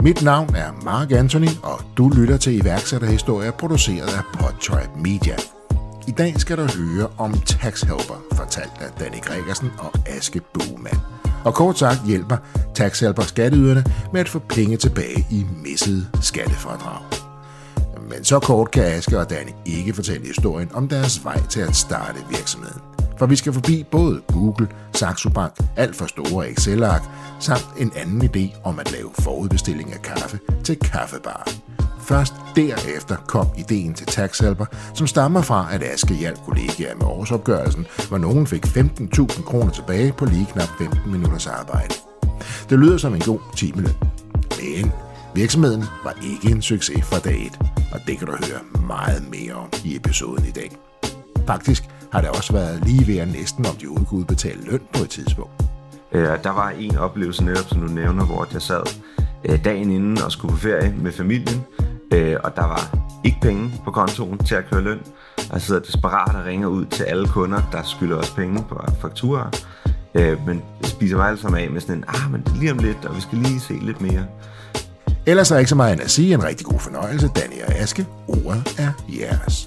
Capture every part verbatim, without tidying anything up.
Mit navn er Mark Anthony, og du lytter til iværksætterhistorier produceret af Podtribe Media. I dag skal du høre om Tax Helper, fortalt af Danny Gregersen og Aske Bohmann. Og kort sagt hjælper Tax Helper skatteyderne med at få penge tilbage i missede skattefradrag. Men så kort kan Aske og Danny ikke fortælle historien om deres vej til at starte virksomheden. For vi skal forbi både Google, Saxo Bank, alt for store Excel-ark, samt en anden idé om at lave forudbestilling af kaffe til kaffebar. Først derefter kom ideen til Tax Helper, som stammer fra, at Aske hjalp kollegaer med årsopgørelsen, hvor nogen fik femten tusind kroner tilbage på lige knap femten minutters arbejde. Det lyder som en god timeløn. Men virksomheden var ikke en succes fra dag et, og det kan du høre meget mere om i episoden i dag. Faktisk har det også været lige ved at næsten, om de kunne udbetale løn på et tidspunkt. Der var en oplevelse netop, som du nævner, hvor jeg sad dagen inden og skulle på ferie med familien, og der var ikke penge på kontoen til at køre løn. Jeg sidder desperat og ringer ud til alle kunder, der skylder os penge på fakturer, men spiser mig alle sammen af med sådan en, ah, men lige om lidt, og vi skal lige se lidt mere. Ellers er ikke så meget at sige. En rigtig god fornøjelse, Danny og Aske. Ordet er jeres.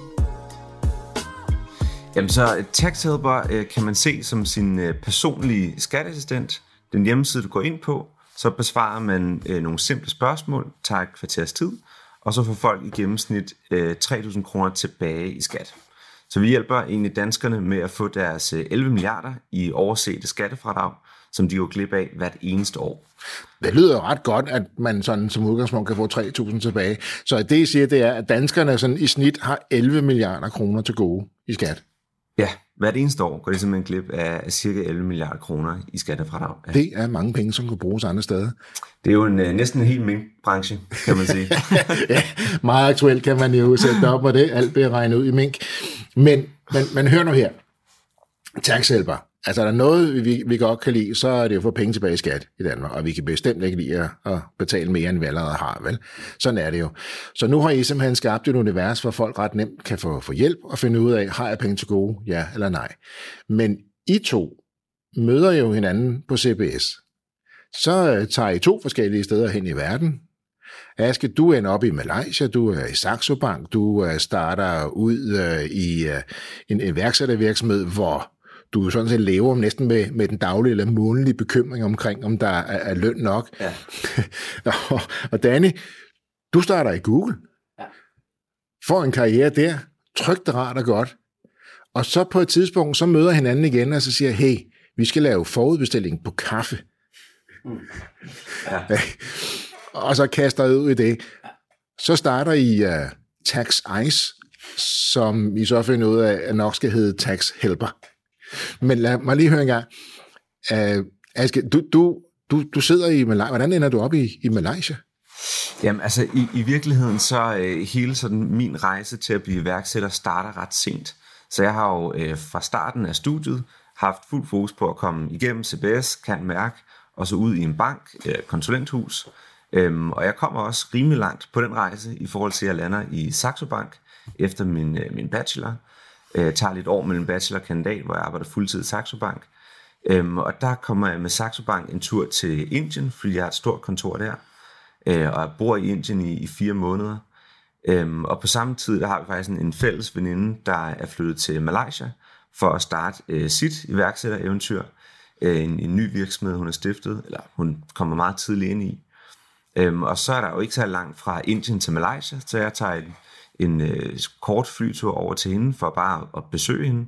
Jamen så Tax Helper øh, kan man se som sin øh, personlige skatteassistent. Den hjemmeside, du går ind på, så besvarer man øh, nogle simple spørgsmål, tager et kvarters tid, og så får folk i gennemsnit øh, tre tusind kroner tilbage i skat. Så vi hjælper egentlig danskerne med at få deres øh, elleve milliarder i oversete skattefradrag, som de går glip af hvert eneste år. Det lyder jo ret godt, at man sådan som udgangspunkt kan få tre tusind tilbage. Så det, I siger, det er, at danskerne sådan i snit har elleve milliarder kroner til gode i skat. Ja, hvert eneste år går det simpelthen glip af cirka elleve milliarder kroner i skattefradrag. Ja. Det er mange penge, som kan bruges andre steder. Det er jo en, næsten en helt minkbranche, kan man sige. Ja, meget aktuelt kan man jo sætte op på det. Alt bliver regnet ud i mink. Men, men, men hør nu her. Tax Helper. Altså, er der noget, vi, vi godt kan lide, så er det jo at få penge tilbage i skat i Danmark, og vi kan bestemt ikke lide at betale mere, end vi allerede har, vel? Sådan er det jo. Så nu har I simpelthen skabt et univers, hvor folk ret nemt kan få, få hjælp og finde ud af, har jeg penge til gode, ja eller nej. Men I to møder jo hinanden på C B S. Så tager I to forskellige steder hen i verden. Aske, du ender op i Malaysia, du er i Saxo Bank, du starter ud i en iværksættervirksomhed, hvor du sådan set lever næsten med, med den daglige eller månedlige bekymring omkring, om der er, er løn nok. Ja. og, og Danny, du starter i Google. Ja. Får en karriere der. Trygt og rart og godt. Og så på et tidspunkt, så møder hinanden igen, og så siger, hey, vi skal lave forudbestilling på kaffe. Mm. Ja. Og så kaster I ud i det. Så starter I uh, Tax Ice, som I så finder ud af, at nok skal hedde Tax Helper. Men lad mig lige høre en gang. Uh, Aske, du, du, du, du sidder i Malaysia. Hvordan ender du op i, i Malaysia? Jamen altså, i, i virkeligheden så uh, hele sådan min rejse til at blive iværksætter starter ret sent. Så jeg har jo uh, fra starten af studiet haft fuld fokus på at komme igennem C B S, kan mærke, og så ud i en bank, uh, konsulenthus. Um, og jeg kommer også rimelig langt på den rejse i forhold til, at jeg lander i Saxo Bank efter min, uh, min bachelor. Jeg tager lidt år mellem bachelor og kandidat, hvor jeg arbejder fuldtid i Saxo Bank. Øhm, og der kommer jeg med Saxo Bank en tur til Indien, fordi jeg har et stort kontor der. Øh, og jeg bor i Indien i, i fire måneder. Øhm, og på samme tid, der har vi faktisk en, en fælles veninde, der er flyttet til Malaysia for at starte øh, sit iværksættereventyr. Øh, en, en ny virksomhed, hun har stiftet, eller hun kommer meget tidligt ind i. Øhm, og så er der jo ikke så langt fra Indien til Malaysia, så jeg tager en en øh, kort flytur over til hende, for bare at besøge hende.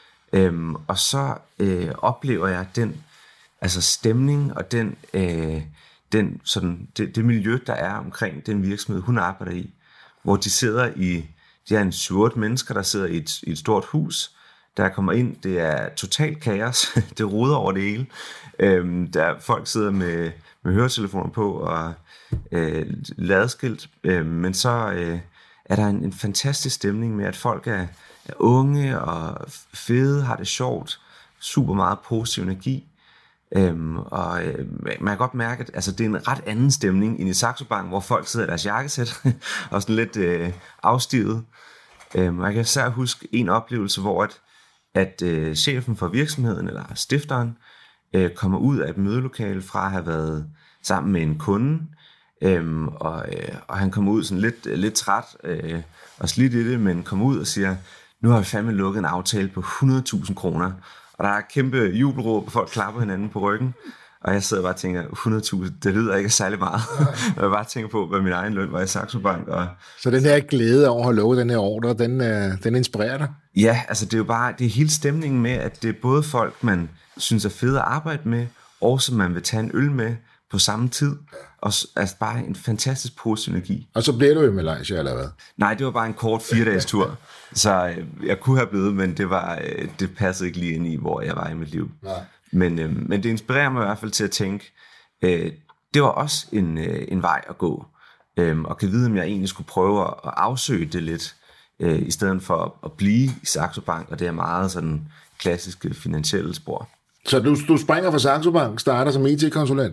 Øhm, og så øh, oplever jeg den altså stemning, og den, øh, den, sådan, det, det miljø, der er omkring den virksomhed, hun arbejder i, hvor de sidder i, de er en syv otte mennesker, der sidder i et, i et stort hus, der kommer ind, det er totalt kaos, det roder over det hele. Øhm, der folk sidder med, med høretelefoner på, og øh, ladeskilt, øh, men så øh, er der en, en fantastisk stemning med, at folk er, er unge og fede, har det sjovt, super meget positiv energi. Øhm, og øh, man kan godt mærke, at altså, det er en ret anden stemning end i Saxo Bank, hvor folk sidder i deres jakkesæt og sådan lidt øh, afstivet. Øhm, og jeg kan især huske en oplevelse, hvor at, at øh, chefen for virksomheden, eller stifteren, øh, kommer ud af et mødelokale fra at have været sammen med en kunde, Øhm, og, øh, og han kom ud sådan lidt, lidt træt øh, og slidt i det, men kom ud og siger, nu har vi fandme lukket en aftale på hundrede tusind kroner. Og der er kæmpe jubelråb, og folk klapper hinanden på ryggen. Og jeg sidder bare og tænker, hundrede tusind, det lyder ikke særlig meget. Og jeg bare tænker på, hvad min egen løn var i Saxo Bank. Og så den her glæde over at have lovet den her ordre, den, øh, den inspirerer dig? Ja, altså det er jo bare, det er hele stemningen med, at det er både folk, man synes er fede at arbejde med, og som man vil tage en øl med på samme tid. Og altså bare en fantastisk positiv energi. Og så blev du i Malaysia, eller hvad? Nej, det var bare en kort fire-dages tur. Så øh, jeg kunne have blevet, men det, var, øh, det passede ikke lige ind i, hvor jeg var i mit liv. Nej. Men, øh, men det inspirerer mig i hvert fald til at tænke, øh, det var også en, øh, en vej at gå. Øh, og kan vide, om jeg egentlig skulle prøve at afsøge det lidt, øh, i stedet for at, at blive i Saxo Bank, og det er meget sådan klassiske finansielle spor. Så du, du springer fra Saxo Bank, starter som I T-konsulent?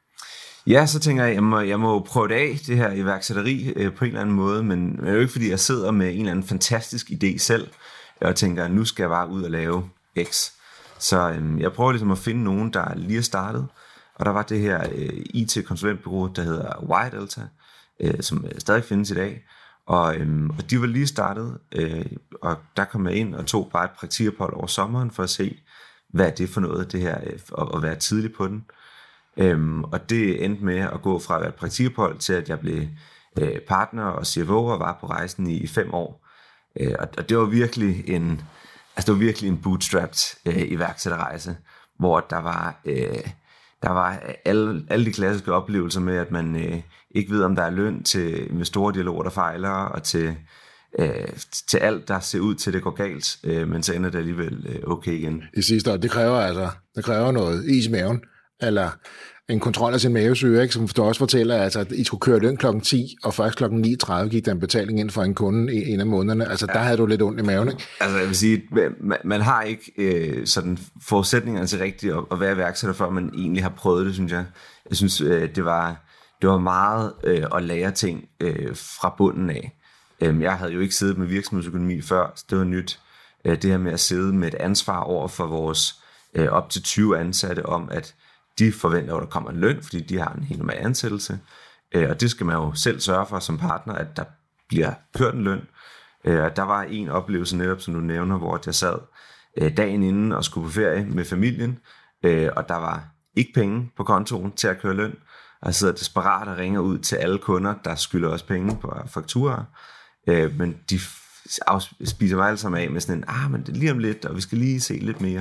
Ja, så tænker jeg, jeg må, jeg må prøve det af, det her iværksætteri øh, på en eller anden måde, men det er jo ikke, fordi jeg sidder med en eller anden fantastisk idé selv, og tænker, nu skal jeg bare ud og lave X. Så øh, jeg prøver ligesom at finde nogen, der lige er startet, og der var det her øh, I T-konsulentbureau, der hedder Y Delta, øh, som stadig findes i dag, og, øh, og de var lige startet, øh, og der kom jeg ind og tog bare et praktikophold over sommeren for at se, hvad er det for noget, det her, øh, og, og være tidlig på den. Øhm, og det endte med at gå fra at være et praktikophold til at jeg blev øh, partner og C F O og var på rejsen i, i fem år. Øh, og, og det var virkelig en, altså det var virkelig en bootstrapped øh, iværksætterrejse, hvor der var, øh, der var alle, alle de klassiske oplevelser med, at man øh, ikke ved, om der er løn til med store dialoger, der fejler, og til, øh, til alt, der ser ud til, det går galt, øh, men så ender det alligevel øh, okay igen. I sidste år, det kræver altså, det kræver noget is i maven, eller en kontrol af sin mavesyre, ikke? Som du også fortæller, altså, at I skulle køre løn klokken ti, og først klokken ni tredive gik der en betaling ind for en kunde i en af månederne. Altså, der havde du lidt ondt i maven, ikke? Altså, jeg vil sige, man, man har ikke øh, sådan forudsætningerne til rigtigt at, at være iværksætter, før man egentlig har prøvet det, synes jeg. Jeg synes, øh, det, var, det var meget øh, at lære ting øh, fra bunden af. Øh, jeg havde jo ikke siddet med virksomhedsøkonomi før, så det var nyt. Øh, det her med at sidde med et ansvar over for vores øh, op til tyve ansatte om, at de forventer, at der kommer en løn, fordi de har en helt normal ansættelse. Og det skal man jo selv sørge for som partner, at der bliver kørt en løn. Der var en oplevelse netop, som du nævner, hvor jeg sad dagen inden og skulle på ferie med familien, og der var ikke penge på kontoen til at køre løn. Og jeg sidder desperat og ringer ud til alle kunder, der skylder os penge på fakturaer. Men de spiser mig alle sammen af med sådan en, ah, men det er lige om lidt, og vi skal lige se lidt mere.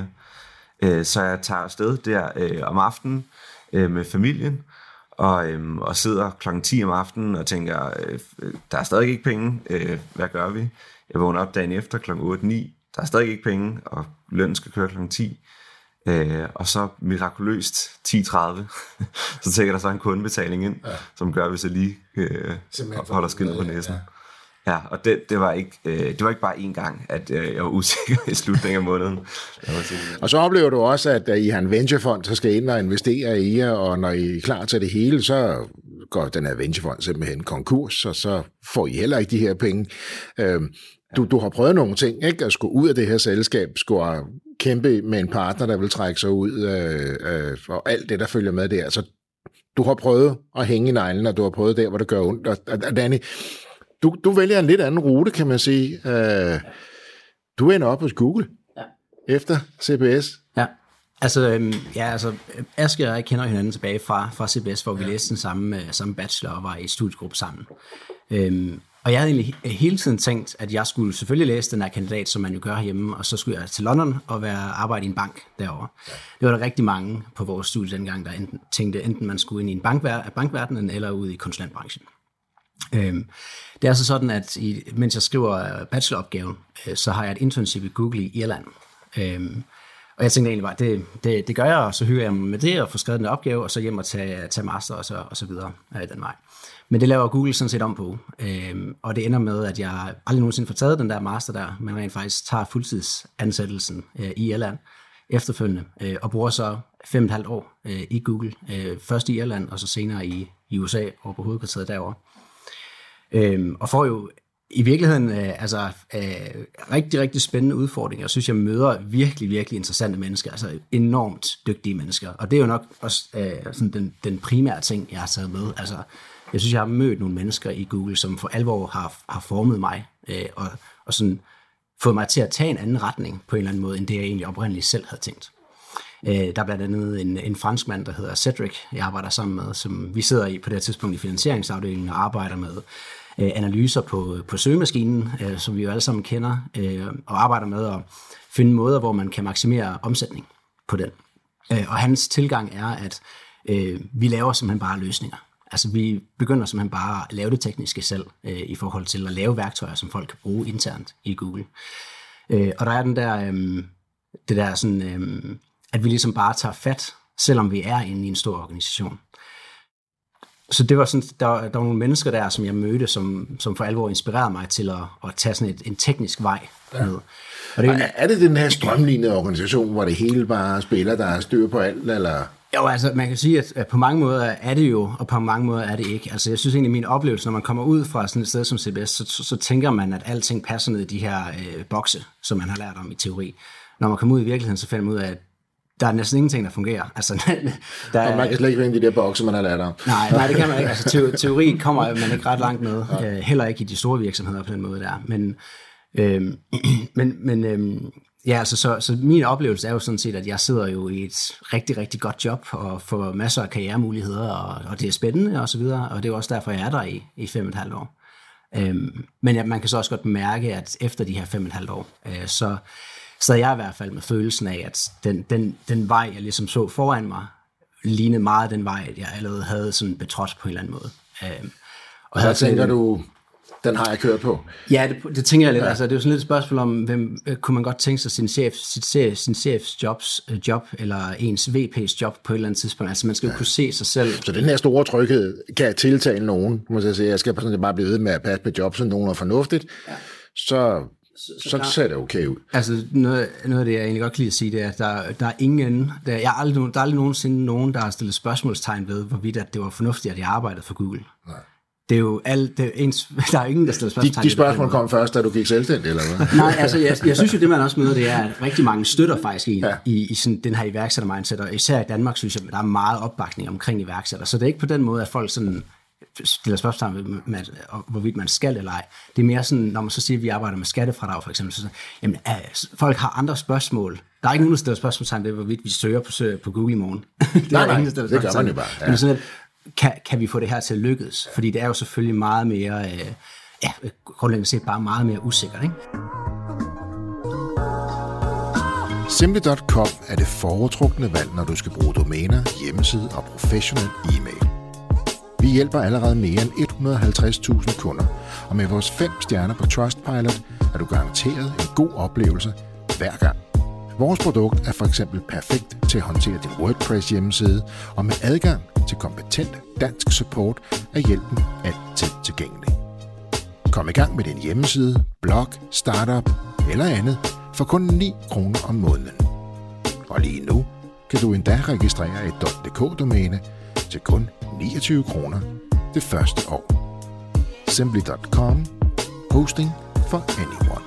Så jeg tager afsted der øh, om aftenen øh, med familien, og, øh, og sidder klokken ti om aftenen og tænker, øh, der er stadig ikke penge, øh, hvad gør vi? Jeg vågner op dagen efter klokken otte ni, der er stadig ikke penge, og lønnen skal køre klokken ti. Øh, og så mirakuløst ti tredive, så tænker der så en kundebetaling ind, ja, som gør, hvis jeg lige øh, holder skinnet på næsen. Ja. Ja, og det, det, var ikke, øh, det var ikke bare én gang, at øh, jeg var usikker i slutningen af måneden. Og så oplever du også, at uh, I har en venturefond, der skal ind og investere i jer, og når I er klar til det hele, så går den her venturefond simpelthen konkurs, og så får I heller ikke de her penge. Øh, du, du har prøvet nogle ting, ikke? At skulle ud af det her selskab, skulle kæmpe med en partner, der vil trække sig ud, øh, øh, og alt det, der følger med der. Så du har prøvet at hænge i neglen, og du har prøvet der, hvor det gør ondt. Og, og Danny, Du, du vælger en lidt anden rute, kan man sige. Uh, du ender op hos Google, ja, efter C B S. Ja, altså, øhm, ja, altså Aske og jeg kender hinanden tilbage fra, fra C B S, hvor vi ja. læste den samme, samme bachelor og var i studiegruppe sammen. Øhm, og jeg havde egentlig hele tiden tænkt, at jeg skulle selvfølgelig læse den her kandidat, som man jo gør hjemme, og så skulle jeg til London og være arbejde i en bank derovre. Ja. Det var der rigtig mange på vores studie dengang, der enten, tænkte, enten man skulle ind i en bankver- bankverdenen eller ud i konsulentbranchen. Øhm, det er altså sådan, at i, mens jeg skriver bacheloropgaven, øh, så har jeg et internship i Google i Irland. Øhm, og jeg tænkte egentlig bare, det, det, det gør jeg, og så hygger jeg mig med det, og får skrevet den opgave, og så hjem og tage, tage master, og så, og så videre øh, den vej. Men det laver Google sådan set om på, øhm, og det ender med, at jeg aldrig nogensinde får taget den der master der, men rent faktisk tager fuldtidsansættelsen øh, i Irland efterfølgende, øh, og bruger så fem og et halvt år øh, i Google, øh, først i Irland, og så senere i, i U S A, og på hovedkvarteret derovre. Øhm, og får jo i virkeligheden øh, altså, øh, rigtig, rigtig spændende udfordringer. Jeg synes, jeg møder virkelig, virkelig interessante mennesker, altså enormt dygtige mennesker. Og det er jo nok også øh, sådan den, den primære ting, jeg har taget med. Altså jeg synes, jeg har mødt nogle mennesker i Google, som for alvor har, har formet mig, øh, og, og sådan fået mig til at tage en anden retning på en eller anden måde, end det jeg egentlig oprindeligt selv havde tænkt. Øh, der er blandt andet en, en franskmand, der hedder Cedric, jeg arbejder sammen med, som vi sidder i på det her tidspunkt i finansieringsafdelingen og arbejder med øh, analyser på, på søgemaskinen, øh, som vi jo alle sammen kender, øh, og arbejder med at finde måder, hvor man kan maksimere omsætning på den. Øh, og hans tilgang er, at øh, vi laver simpelthen bare løsninger. Altså vi begynder simpelthen bare at lave det tekniske selv, øh, i forhold til at lave værktøjer, som folk kan bruge internt i Google. Øh, og der er den der, øh, det der sådan, øh, at vi ligesom bare tager fat, selvom vi er inde i en stor organisation. Så det var sådan, der, der var nogle mennesker der, som jeg mødte, som, som for alvor inspirerede mig til at, at tage sådan et, en teknisk vej ned. Ja. Og det, er, er det den her strømlignede organisation, hvor det hele bare spiller, der er styr på alt, eller? Jo, altså man kan sige, at på mange måder er det jo, og på mange måder er det ikke. Altså jeg synes egentlig, min oplevelse, når man kommer ud fra sådan et sted som C B S, så, så, så tænker man, at alting passer ned i de her øh, bokse, som man har lært om i teori. Når man kommer ud i virkeligheden, så finder man ud af, at der er næsten ingenting, der fungerer. Altså, der er, man kan slet ikke vinde de der bokse, man har lært om. Nej, nej, det kan man ikke. Altså, teori kommer man ikke ret langt med. Ja. Heller ikke i de store virksomheder på den måde der. Men, øhm, men, men øhm, ja, altså, så, så min oplevelse er jo sådan set, at jeg sidder jo i et rigtig, rigtig godt job og får masser af karrieremuligheder, og, og det er spændende og så videre, og det er også derfor, jeg er der i, i fem og et halvt år. Øhm, men ja, man kan så også godt mærke, at efter de her fem og et halvt år, øh, så Så jeg i hvert fald med følelsen af, at den, den, den vej, jeg ligesom så foran mig, lignede meget den vej, jeg allerede havde sådan betrådt på en eller anden måde. Øhm, og så tænker en, du, den har jeg kørt på? Ja, det, det tænker jeg lidt. Ja. Altså, det er jo sådan lidt et spørgsmål om, hvem kunne man godt tænke sig sin, chef, sit, sin chefs jobs, job, eller ens V P's job på et eller andet tidspunkt. Altså man skal jo ja. kunne se sig selv. Så den her store tryghed kan tiltale nogen, må jeg sige, jeg skal sådan bare blive ved med at passe på job, så nogen er fornuftigt, ja. så... Så, så, så ser det okay ud. Altså noget, noget af det, jeg egentlig godt kan lide at sige, det er, at der, der er ingen, der, jeg har aldrig, der er aldrig nogensinde nogen, der har stillet spørgsmålstegn ved, hvorvidt at det var fornuftigt, at jeg arbejdede for Google. Nej. Det er jo alt, det er ens, der er ingen, der stiller spørgsmålstegn. De, de spørgsmål kom først, da du gik selvstændig, eller hvad? Nej, altså jeg, jeg synes jo, det man også møder, det er, at rigtig mange støtter faktisk i, ja. i, i sådan, den her iværksætter-mindset, og især i Danmark, synes jeg, der er meget opbakning omkring iværksætter. Så det er ikke på den måde, at folk sådan stiller spørgsmål med, med, med, hvorvidt man skal eller ej. Det er mere sådan, når man så siger, at vi arbejder med skattefradrag for eksempel, så så jamen, folk har andre spørgsmål. Der er ikke nogen, der stiller spørgsmål ved, hvorvidt vi søger på, på Google i morgen. det nej, nej, ingen, der det gør man jo bare. Ja. Men sådan, at, kan, kan vi få det her til at lykkes? Fordi det er jo selvfølgelig meget mere, øh, ja, grundlæggende set bare meget mere usikkert, ikke? Simply punktum com er det foretrukne valg, når du skal bruge domæner, hjemmeside og professionel e-mail. Vi hjælper allerede mere end et hundrede og halvtreds tusind kunder, og med vores fem stjerner på Trustpilot er du garanteret en god oplevelse hver gang. Vores produkt er for eksempel perfekt til at håndtere din WordPress hjemmeside, og med adgang til kompetent dansk support er hjælpen altid tilgængelig. Kom i gang med din hjemmeside, blog, startup eller andet for kun ni kroner om måneden. Og lige nu kan du endda registrere et .dk-domæne til kun niogtyve kroner det første år. Simply punktum com. Hosting for anyone.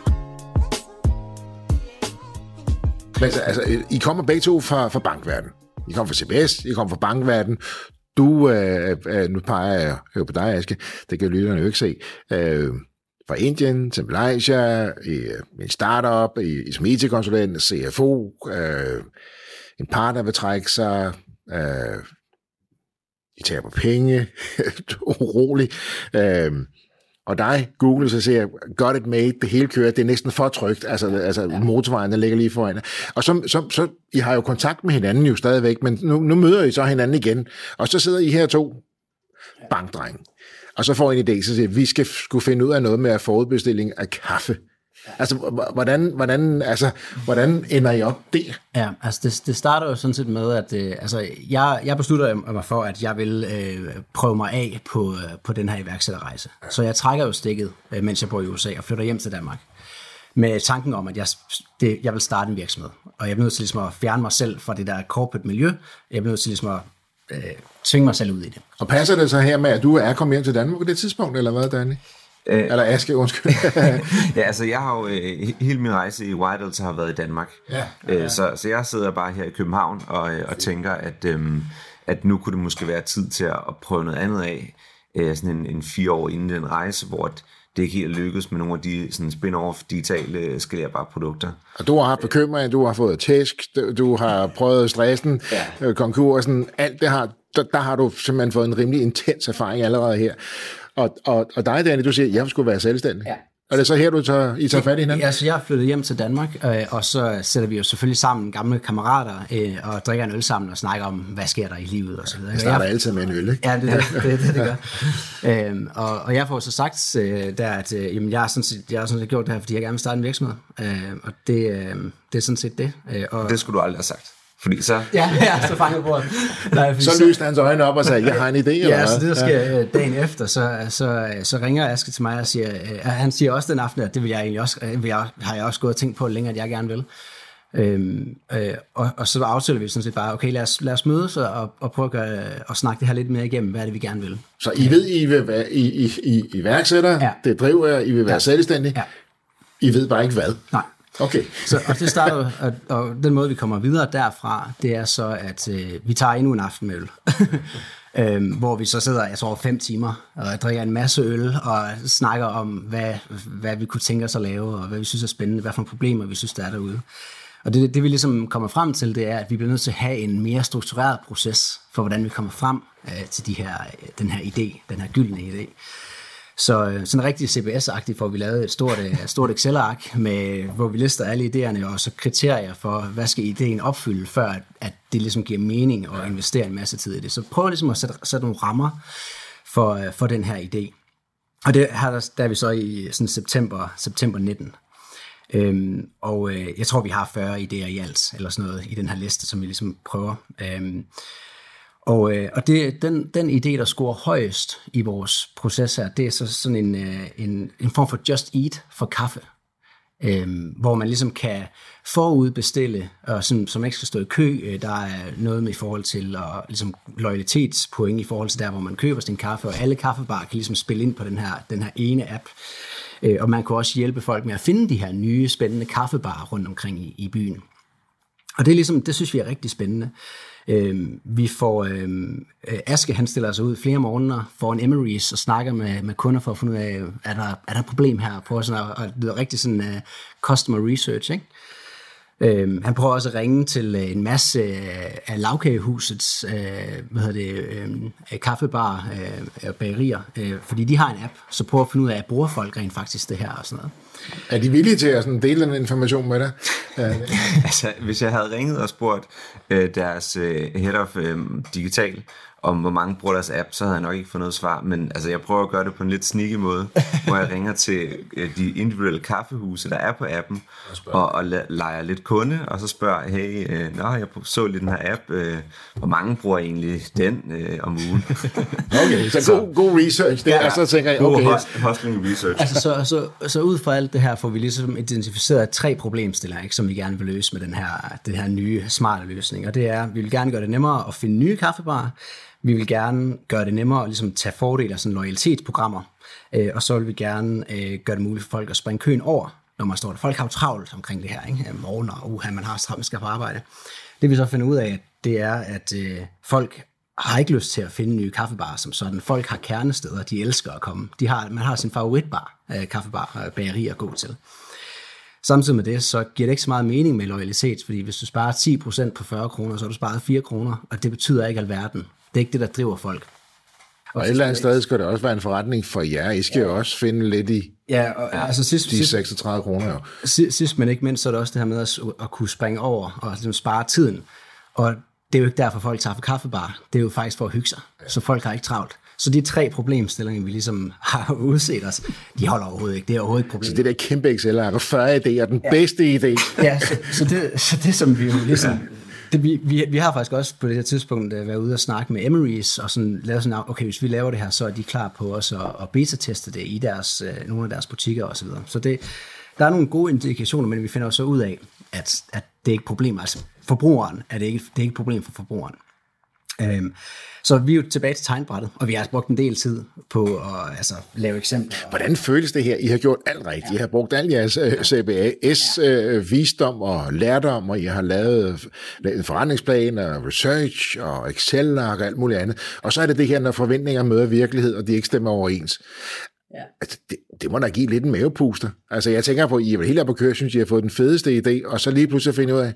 Men altså, I kommer begge to fra, fra bankverdenen. I kommer fra C B S, I kommer fra bankverdenen. Du, øh, nu peger jeg jo på dig, Aske, det kan lytterne jo ikke se, øh, fra Indien til Malaysia, i en startup, i, i som I T-konsulent, C F O, øh, en partner vil trække sig, øh, I taber penge, urolig. Øhm, og dig, Google, så siger got it made, det hele kører, det er næsten for trygt, altså, altså ja. motorvejen, der ligger lige foran. Og så, så, så, I har jo kontakt med hinanden jo stadigvæk, men nu, nu møder I så hinanden igen, og så sidder I her to bankdrenge, og så får I en idé, så siger vi skal skulle finde ud af noget med forudbestilling af kaffe. Altså, hvordan, hvordan, altså, hvordan ender I op der? Ja, altså det, det starter jo sådan set med, at øh, altså, jeg, jeg beslutter mig for, at jeg vil øh, prøve mig af på, øh, på den her iværksætterrejse. Ja. Så jeg trækker jo stikket, øh, mens jeg bor i U S A og flytter hjem til Danmark. Med tanken om, at jeg, det, jeg vil starte en virksomhed. Og jeg bliver nødt til ligesom at fjerne mig selv fra det der corporate miljø. Jeg bliver nødt til ligesom at øh, tvinge mig selv ud i det. Og passer det så her med, at du er kommet hjem til Danmark på det tidspunkt, eller hvad, Danny? Øh, Eller Aske, undskyld. ja, altså jeg har jo øh, hele min rejse i White Oats har været i Danmark. Ja, ja, ja. Øh, så, så jeg sidder bare her i København og, øh, og tænker, at, øh, at nu kunne det måske være tid til at, at prøve noget andet af. øh, sådan en, en fire år inden den rejse, hvor det ikke helt lykkedes med nogle af de sådan spin-off digitale skalerbare produkter. Og du har haft bekymring, du har fået tæsk, du, du har prøvet stressen, ja. konkursen, alt det har, der, der har du simpelthen fået en rimelig intens erfaring allerede her. Og, og, og dig, Danny, du siger, jeg skulle være selvstændig. Ja. Og det er så her, du tager, I tager fat i hinanden? Ja, så jeg er flyttet hjem til Danmark, øh, og så sætter vi jo selvfølgelig sammen gamle kammerater øh, og drikker en øl sammen og snakker om, hvad sker der i livet og så videre. Det starter altid med en øl, ikke? Ja, det er det, det, det, det gør. øhm, og, og jeg får så sagt øh, der, at øh, jamen, jeg har sådan set, jeg har sådan set gjort det her, fordi jeg gerne vil starte en virksomhed. Øh, og det, øh, det er sådan set det. Øh, og, det skulle du aldrig have sagt. Fordi så... Ja, ja, så fangede bordet. Nej, så lyste hans øjne op og sagde, jeg har en idé. Ja, så det der sker ja. dagen efter, så, så, så ringer Aske til mig og siger, øh, han siger også den aften, at det vil jeg egentlig også, vil jeg, har jeg også gået og tænkt på længe, at jeg gerne vil. Øhm, øh, og, og så aftaler vi sådan set bare, okay, lad os, lad os mødes og, og prøve at, gøre, og snakke det her lidt mere igennem, hvad er det, vi gerne vil. Så I ved, I vil være I, I, I, iværksætter, ja. det driver jer, I vil være ja. selvstændige, ja. I ved bare ikke hvad. Nej. Okay. Så, og det starter, og, og den måde, vi kommer videre derfra, det er så, at øh, vi tager endnu en aften med øl. øhm, hvor vi så sidder, jeg tror, fem timer og drikker en masse øl og snakker om, hvad, hvad vi kunne tænke os at lave, og hvad vi synes er spændende, hvad for problemer vi synes, der er derude. Og det, det vi ligesom kommer frem til, det er, at vi bliver nødt til at have en mere struktureret proces for, hvordan vi kommer frem øh, til de her, den her idé, den her gyldne idé. Så sådan rigtig C B S-agtigt får vi lavet et stort, stort Excel-ark, med, hvor vi lister alle idéerne og så kriterier for, hvad skal idéen opfylde, før at, at det ligesom giver mening at investere en masse tid i det. Så prøv ligesom at sætte, sætte nogle rammer for, for den her idé. Og det her der, der er vi så i sådan september, september nitten. Øhm, og øh, jeg tror, vi har fyrre idéer i alt, eller sådan noget, i den her liste, som vi ligesom prøver. Øhm, Og, øh, og det, den, den idé, der scorer højest i vores proces her, det er så sådan en, en, en form for just eat for kaffe, øhm, hvor man ligesom kan forudbestille, og som, som ikke skal stå i kø. Der er noget med i forhold til og, ligesom loyalitetspoint i forhold til der, hvor man køber sin kaffe, og alle kaffebarer kan ligesom spille ind på den her, den her ene app. Øh, og man kan også hjælpe folk med at finde de her nye, spændende kaffebarer rundt omkring i, i byen. Og det er ligesom, det synes vi er rigtig spændende. Øhm, vi får øhm, Aske, han stiller sig ud flere måneder, får en Emery's og snakker med, med kunder for at finde ud af, er der, er der et problem her, på sådan, og, og det er rigtig sådan uh, customer research, ikke? Øhm, han prøver også at ringe til uh, en masse uh, af lavkagehusets uh, hvad hedder det, um, kaffebar og uh, bagerier, uh, fordi de har en app, så prøver at finde ud af, at bruger folk rent faktisk det her og sådan noget. Er de villige til at sådan dele den information med dig? Altså, hvis jeg havde ringet og spurgt øh, deres øh, head of øh, digital, om hvor mange bruger deres app, så havde jeg nok ikke fået noget svar, men altså, jeg prøver at gøre det på en lidt sneaky måde, hvor jeg ringer til øh, de individuelle kaffehuse, der er på appen, og, og leger lidt kunde, og så spørger, hey, øh, nå, jeg så lidt den her app, øh, hvor mange bruger egentlig den øh, om ugen? Okay, så, så god, god research der, ja, og så tænker jeg, okay. God hustling research. Altså, så, så, så ud fra alt det her får vi ligesom identificeret tre problemstillinger, ikke, som vi gerne vil løse med den her, den her nye, smarte løsning, og det er, vi vil gerne gøre det nemmere at finde nye kaffebarer. Vi vil gerne gøre det nemmere at ligesom tage fordel af sådan loyalitetsprogrammer, øh, og så vil vi gerne øh, gøre det muligt for folk at springe køen over, når man står der. Folk har jo travlt omkring det her, ikke? Morgen og uha, man har travlt, man skal på arbejde. Det vi så finder ud af, det er, at øh, folk har ikke lyst til at finde nye kaffebarer som sådan. Folk har kernesteder, de elsker at komme. De har, man har sin favoritbar, øh, kaffebar, øh, bageri at gå til. Samtidig med det, så giver det ikke så meget mening med loyalitet, fordi hvis du sparer ti procent på fyrre kroner, så har du sparet fire kroner, og det betyder ikke alverden. Det er ikke det, der driver folk. Og, og et eller andet sted skal det også være en forretning for jer. I skal ja. jo også finde lidt i ja, og, ja, altså sidst, de seksogtredive kroner. Jo. Sidst, sidst, men ikke mindst, så er det også det her med at, at kunne springe over og ligesom spare tiden. Og det er jo ikke derfor, folk tager for kaffebar. Det er jo faktisk for at hygge sig. Ja. Så folk har ikke travlt. Så de tre problemstillinger, vi ligesom har udset os, de holder overhovedet ikke. Det er overhovedet ikke problem. Så det der kæmpe Excel-ark og fyrre idéer, den ja. bedste idé. Ja, så, så, det, så det som vi jo ligesom... Det, vi, vi, vi har faktisk også på det her tidspunkt været ude og snakke med Emery's og sådan lavet sådan, okay, hvis vi laver det her, så er de klar på os at, at beta-teste det i deres, nogle af deres butikker og så videre. Så det, der er nogle gode indikationer, men vi finder også ud af, at, at det er ikke et problem. Altså forbrugeren er det ikke, det er ikke et problem for forbrugeren. Øhm, så vi er jo tilbage til tegnbrættet, og vi har altså brugt en del tid på at altså, lave eksempler. Hvordan føles det her? I har gjort alt rigtigt. I har brugt al jeres C B A S-visdom og lærdom, og I har lavet en forretningsplan og research og Excel-ark og alt muligt andet. Og så er det det her, når forventninger møder virkelighed, og de ikke stemmer overens. Ja. Altså, det, det må da give lidt en mavepuster. Altså, jeg tænker på, at I er helt oppe på køre, synes I har fået den fedeste idé, og så lige pludselig finder ud af,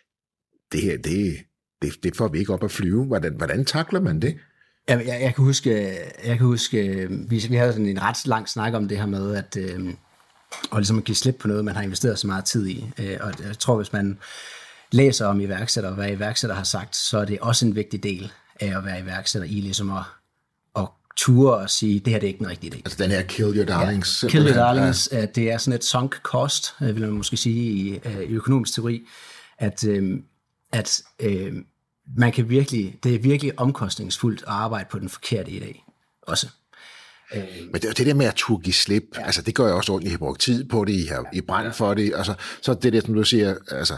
det her, det, det, det får vi ikke op at flyve. Hvordan, hvordan takler man det? Jeg, jeg, jeg kan huske, jeg kan huske vi, vi havde sådan en ret lang snak om det her med, at øh, og ligesom at give slip på noget, man har investeret så meget tid i. Øh, og jeg tror, hvis man læser om iværksætter, og hvad iværksætter har sagt, så er det også en vigtig del af at være iværksætter i ligesom at, at ture og sige, det her det er ikke en rigtig idé. Altså den her kill your darlings. Ja, kill your darlings, ja. Det er sådan et sunk cost, vil man måske sige i, i økonomisk teori, at, øh, at øh, man kan virkelig, det er virkelig omkostningsfuldt at arbejde på den forkerte idé også. Men det er det der med at turde give slip, ja. Altså det gør jeg også ondt, I har brugt tid på det, I har I brændt for det, og så, så det der, som du siger, altså,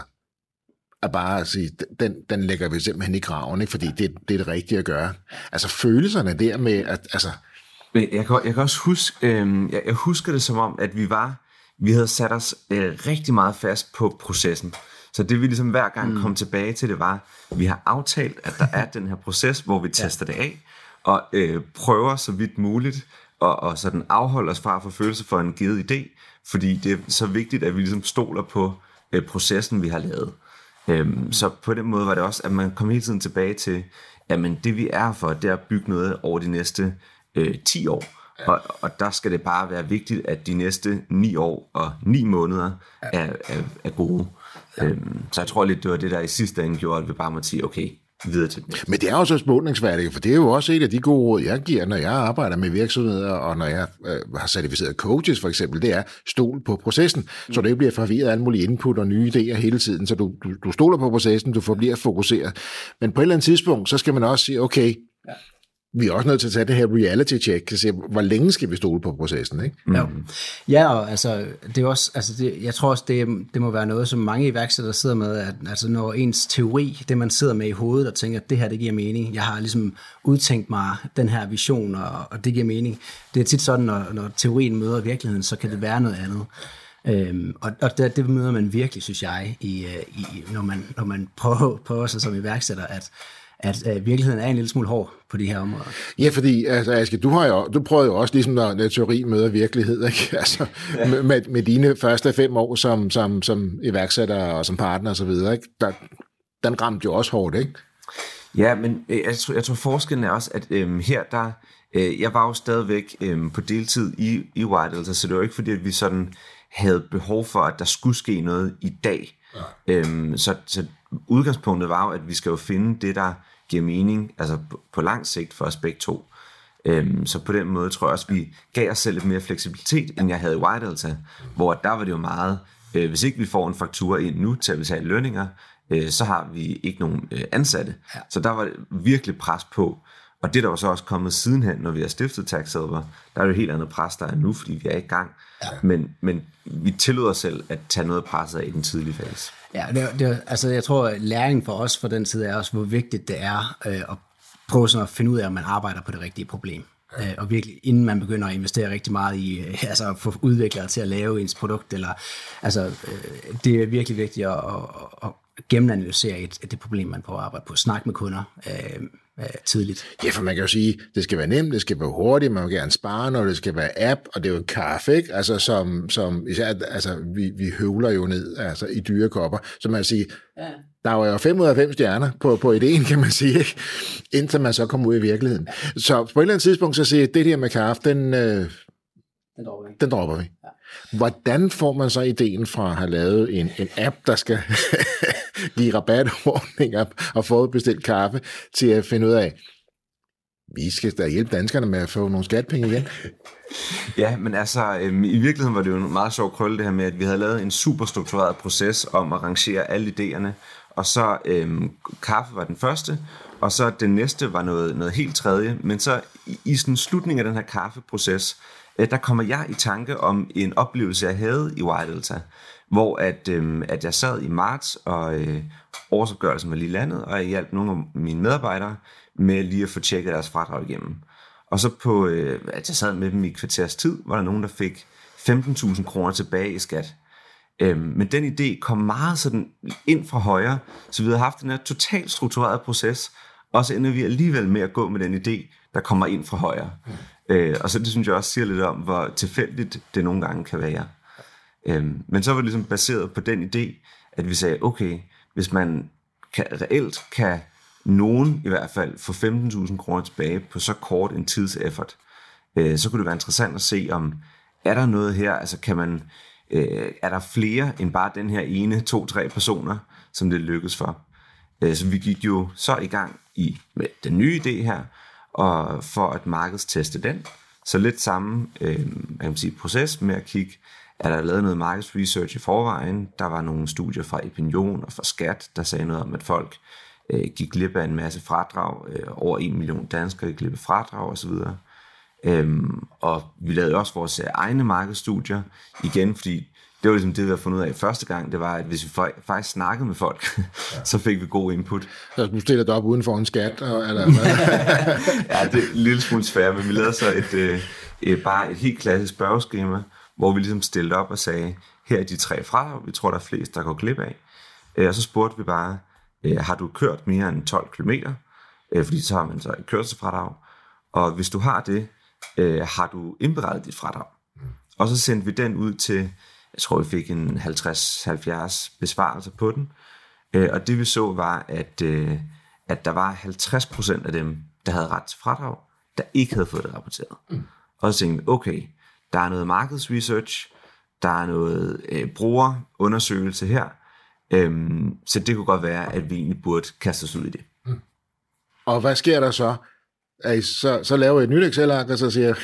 at bare at sige, den, den lægger vi simpelthen i graven, ikke? Fordi det, det er det rigtige at gøre. Altså følelserne der med, at, altså... Jeg kan, jeg kan også huske, øh, jeg, jeg husker det som om, at vi var, vi havde sat os øh, rigtig meget fast på processen. Så det vi ligesom hver gang kom tilbage til, det var, vi har aftalt, at der er den her proces, hvor vi tester det af, og øh, prøver så vidt muligt, og, og sådan afholde os fra at få følelse for en givet idé, fordi det er så vigtigt, at vi ligesom stoler på øh, processen, vi har lavet. Øhm, så på den måde var det også, at man kom hele tiden tilbage til, jamen det vi er for, det er at bygge noget over de næste øh, ti år. Og, og der skal det bare være vigtigt, at de næste ni år og ni måneder er, er, er gode. Ja. Øhm, så jeg tror lidt, det var det, der i sidste ende gjorde, at vi bare måtte sige, okay, videre til det. Men det er jo så målningsværdigt, for det er jo også et af de gode råd, jeg giver, når jeg arbejder med virksomheder, og når jeg øh, har certificeret coaches for eksempel, det er stol på processen, mm. så du ikke bliver forvirret af alle mulige input og nye idéer hele tiden, så du, du, du stoler på processen, du forbliver fokuseret. Men på et eller andet tidspunkt, så skal man også sige, okay, ja. Vi er også nødt til at tage det her reality check, og se, hvor længe skal vi stole på processen, ikke? Mm. Ja. Ja, og altså, det er også, altså det, jeg tror også, det, det må være noget, som mange iværksættere sidder med, at altså, når ens teori, det man sidder med i hovedet og tænker, at det her, det giver mening, jeg har ligesom udtænkt mig den her vision, og, og det giver mening. Det er tit sådan, når, når teorien møder virkeligheden, så kan det være noget andet. Øhm, og og det, det møder man virkelig, synes jeg, i, i, når, man, når man prøver, prøver sig som iværksætter, at at øh, virkeligheden er en lille smule hård på de her områder. Ja, fordi, altså, Aske, du, har jo, du prøvede jo også, ligesom når, når teori møder virkelighed, ikke? Altså, ja. med, med dine første fem år som, som, som iværksætter og som partner og så videre, ikke? Der, den ramte jo også hårdt, ikke? Ja, men jeg tror, jeg tror forskellen er også, at øhm, her, der, øh, jeg var jo stadigvæk øhm, på deltid i, i White Elder, så det var ikke fordi, at vi sådan havde behov for, at der skulle ske noget i dag. Ja. Øhm, så, så udgangspunktet var jo, at vi skal jo finde det, der giver mening, altså på lang sigt for os begge to. Øhm, så på den måde tror jeg også, vi gav os selv lidt mere fleksibilitet, end jeg havde i White Elder, hvor der var det jo meget, øh, hvis ikke vi får en faktura ind nu til at betale lønninger, øh, så har vi ikke nogen øh, ansatte. Ja. Så der var virkelig pres på. Og det der var så også kommet sidenhen, når vi har stiftet TaxHelper, der er jo et helt andet pres, der er nu, fordi vi er i gang. Ja. Men, men vi tillod os selv at tage noget presset af i den tidlige fase. Ja, det, det, altså jeg tror, at læringen for os for den tid er også, hvor vigtigt det er øh, at prøve sådan at finde ud af, om man arbejder på det rigtige problem. Ja. Øh, og virkelig, inden man begynder at investere rigtig meget i, øh, altså at få udviklere til at lave ens produkt, eller, altså øh, det er virkelig vigtigt at, at, at gennemanalysere et, et det problem, man prøver at arbejde på. Snak med kunder øh, øh, tidligt. Ja, for man kan jo sige, det skal være nemt, det skal være hurtigt, man vil gerne spare, når det skal være app, og det er jo kaffe, ikke? Altså, som, som især, altså, vi, vi høvler jo ned altså, i dyre kopper, så man kan sige, ja. Der var jo fem ud af fem stjerner på, på ideen, kan man sige, ikke? Indtil man så kommer ud i virkeligheden. Ja. Så på et eller andet tidspunkt, så siger det der med kaffe, den, øh, den dropper vi. Den dropper vi. Ja. Hvordan får man så ideen fra at have lavet en, en app, der skal give rabatordninger og få bestilt kaffe, til at finde ud af, vi skal da hjælpe danskerne med at få nogle skatpenge igen? Ja, men altså, øhm, i virkeligheden var det jo en meget sjov krølle det her med, at vi havde lavet en super struktureret proces om at rangere alle idéerne, og så øhm, kaffe var den første, og så den næste var noget, noget helt tredje, men så i, i sådan slutningen af den her kaffeproces, øh, der kommer jeg i tanke om en oplevelse, jeg havde i Wild Delta, hvor at, øhm, at jeg sad i marts, og øh, årsopgørelsen var lige landet, og jeg hjalp nogle af mine medarbejdere med lige at få tjekket deres fradrag igennem. Og så på, øh, at jeg sad med dem i kvarters tid, var der nogen, der fik femten tusind kroner tilbage i skat. Øhm, men den idé kom meget sådan ind fra højre, så vi havde haft den her totalt struktureret proces, og så ender vi alligevel med at gå med den idé, der kommer ind fra højre. Mm. Øh, og så det synes jeg også siger lidt om, hvor tilfældigt det nogle gange kan være. Øhm, men så var det ligesom baseret på den idé, at vi sagde, okay, hvis man kan, reelt kan nogen i hvert fald få femten tusind kroner tilbage på så kort en tidseffort, øh, så kunne det være interessant at se, om er der noget her, altså kan man, øh, er der flere end bare den her ene, to, tre personer, som det lykkes for. Øh, så vi gik jo så i gang i med den nye idé her, og for at markedsteste den, så lidt samme øh, jeg kan sige, proces med at kigge, er der lavet noget markedsresearch i forvejen, der var nogle studier fra Opinion og fra Skat, der sagde noget om, at folk øh, gik glip af en masse fradrag, øh, over en million danskere gik glip af fradrag osv., Øhm, og vi lavede også vores egne markedsstudier igen, fordi det var ligesom det, vi havde fundet ud af første gang, det var, at hvis vi faktisk snakkede med folk, ja. så fik vi god input. Så du stiller dig op uden for en skat? Og, eller, ja, det er en lille smule svært, men vi lavede så et, et, et, bare et helt klassisk spørgeskema, hvor vi ligesom stillede op og sagde, her er de tre fradrag, vi tror, der er flest, der går glip af. Og så spurgte vi bare, har du kørt mere end tolv kilometer? Fordi så har man så et kørselsfradrag. Og hvis du har det, Øh, har du indberettet dit fradrag? Mm. Og så sendte vi den ud til, jeg tror vi fik en halvtreds til halvfjerds besvarelser på den, øh, og det vi så var, at, øh, at der var halvtreds procent af dem, der havde ret til fradrag, der ikke havde fået det rapporteret. Mm. Og så tænkte vi, okay, der er noget markedsresearch, der er noget øh, brugerundersøgelse her, øh, så det kunne godt være, at vi egentlig burde kaste os ud i det. Mm. Og hvad sker der så? Så, så laver jeg et nyt Excel-ark, og så siger